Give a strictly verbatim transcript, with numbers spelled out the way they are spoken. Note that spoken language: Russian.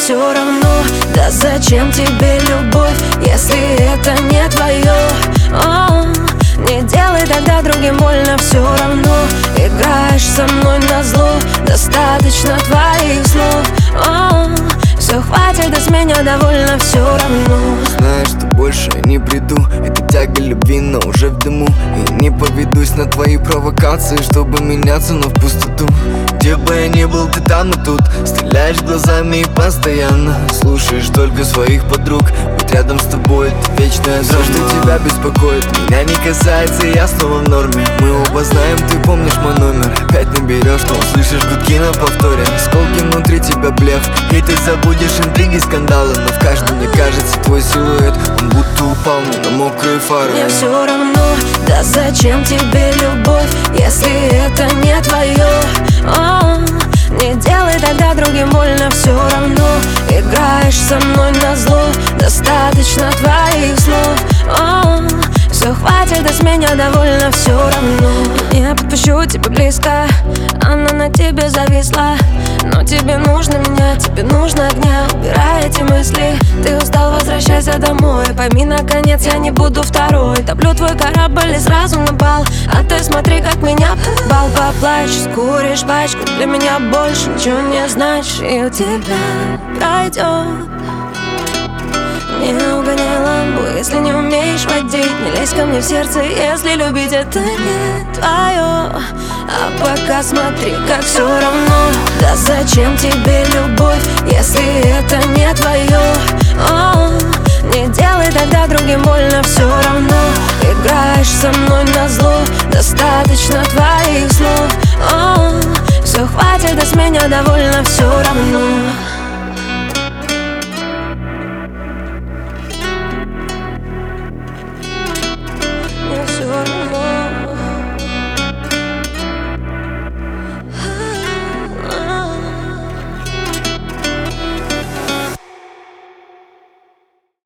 все равно. Да зачем тебе любовь, если это не твое? О, не делай тогда другим больно, все равно. Играешь со мной назло, достаточно твоих слов. О, все, хватит, да с меня довольно, все равно. Знаешь, что больше я не приду, это тяга любви, но уже в дыму. И не поведусь на твои провокации, чтобы меняться, но в пустоту. Где бы я ни был, ты там и тут. Стреляешь глазами и постоянно слушаешь только своих подруг. Быть рядом с тобой — это вечная дрожь. Что тебя беспокоит, меня не касается, я снова в норме. Мы оба знаем, ты помнишь мой номер. Опять наберешь, но услышишь гудки на повторе. Осколки внутри тебя блеф, и ты забудешь интриги, скандалы. Но в каждом, мне кажется, твой силуэт, он будто упал мне на мокрые фары. Мне все равно, да зачем тебе любовь, если это не твое? О, не делай тогда другим больно, все равно. Играешь со мной назло, достаточно твоих слов. О, все, хватит, да с меня довольно, все равно. Я подпущу тебя близко, она на тебе зависла. Но тебе нужно меня, тебе нужно огня. Убирай эти мысли, ты устал, возвращайся домой. Пойми, наконец, я не буду второй. Топлю твой корабль и сразу на бал. А ты смотри, как меня бал. Поплачешь, скуришь пачку, для меня больше ничего не значит. И у тебя пройдет. Не угоняй ламбу, если не умеешь водить. Не лезь ко мне в сердце, если любить это не твое. А пока смотри, как все равно. Да зачем тебе любовь, если это не твое? О, не делай тогда другим больно, все равно. Играешь со мной назло, достаточно твоих слов. О, все, хватит, да с меня довольно, все равно.